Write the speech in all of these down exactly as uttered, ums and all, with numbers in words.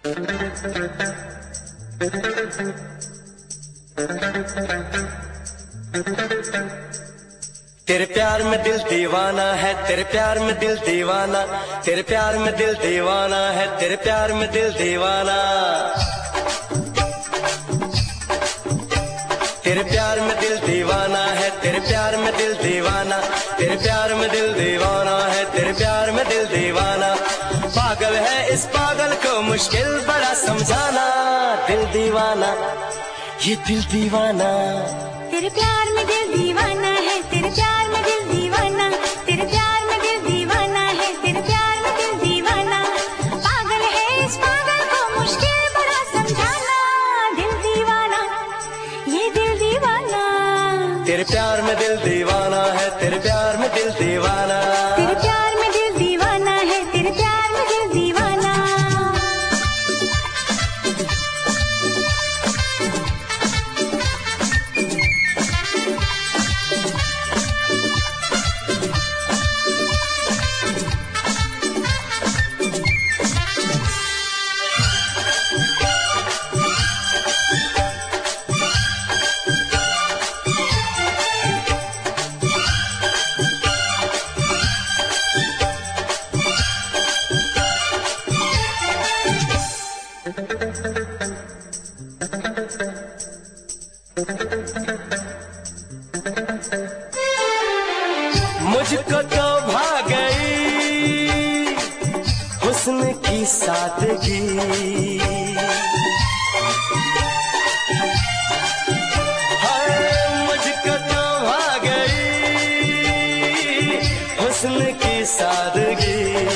तेरे प्यार में दिल दीवाना है, तेरे प्यार में दिल दीवाना, तेरे प्यार में दिल दीवाना है, तेरे प्यार में दिल दीवाना। तेरे प्यार में दिल दीवाना है, तेरे प्यार में दिल दीवाना, तेरे प्यार में दिल दीवाना है, तेरे प्यार में दिल दीवाना। पागल है इस पागल को मुश्किल बड़ा समझाना। दिल दीवाना, ये दिल दीवाना। तेरे प्यार में दिल दीवाना है, तेरे प्यार में दिल दीवाना, तेरे प्यार में दिल दीवाना है, तेरे प्यार में दिल दीवाना। पागल है इस पागल को मुश्किल बड़ा समझाना। दिल दीवाना, ये दिल दीवाना। तेरे प्यार में दिल दीवाना है, तेरे प्यार में दिल दीवाना। तेरे प्यार में दिल दीवाना है, तेरे प्यार में दिल दीवाना। मुझको तो भा गई हुस्न की सादगी, हाय मुझको तो भा गई हुस्न की सादगी।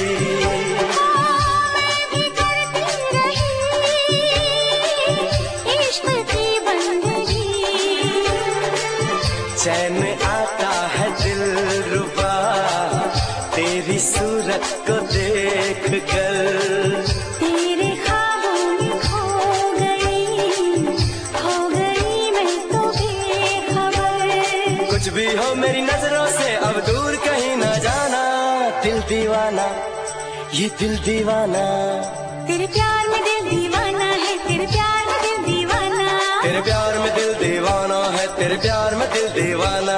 चैन आता है दिल रुबा तेरी सूरत को देख कर। तेरे ख्वाबों में खो गई, खो गई मैं तो बेखबर। कुछ भी हो मेरी नजरों से अब दूर कहीं ना जाना। दिल दीवाना, ये दिल दीवाना। तेरे प्यार में दिल दीवाना है, तेरे प्यार में दिल दीवाना। तेरे प्यार में दिल दीवाना है, तेरे प्यार में दिल दीवाना।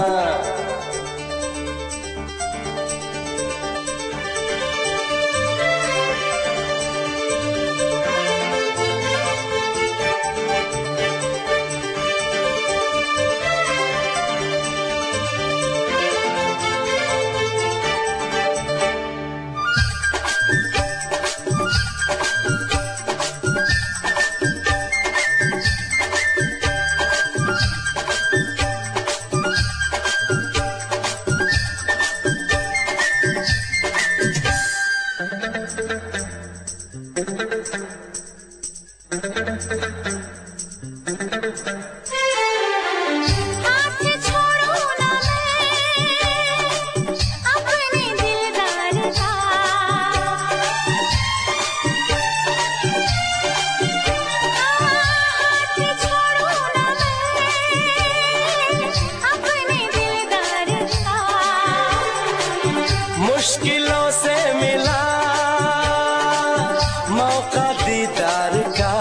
मुश्किलों से मिला मौका दीदार का,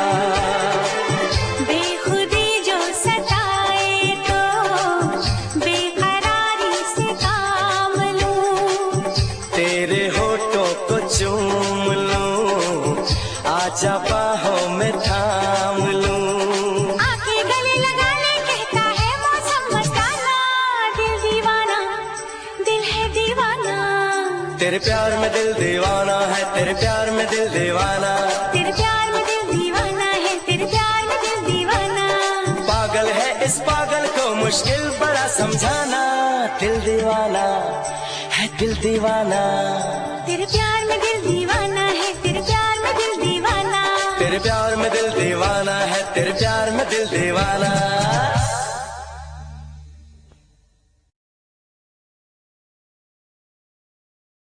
बेखुदी जो सताए तो बेकरारी से काम लूं। तेरे होठों को चूम लूं, आजा बाहों में थाम लूं। आके गले लगा ले कहता है मौसम मस्ताना। दिल दीवाना, दिल है दीवाना। तेरे प्यार में दिल दीवाना है, तेरे प्यार में दिल दीवाना। तेरे प्यार में दिल दीवाना है, तेरे प्यार में दिल दीवाना। पागल है इस पागल को मुश्किल बड़ा समझाना। दिल दीवाना है, दिल दीवाना। तेरे प्यार में दिल दीवाना है, तेरे प्यार में दिल दीवाना। तेरे प्यार में दिल दीवाना है, तेरे प्यार में दिल दीवाना।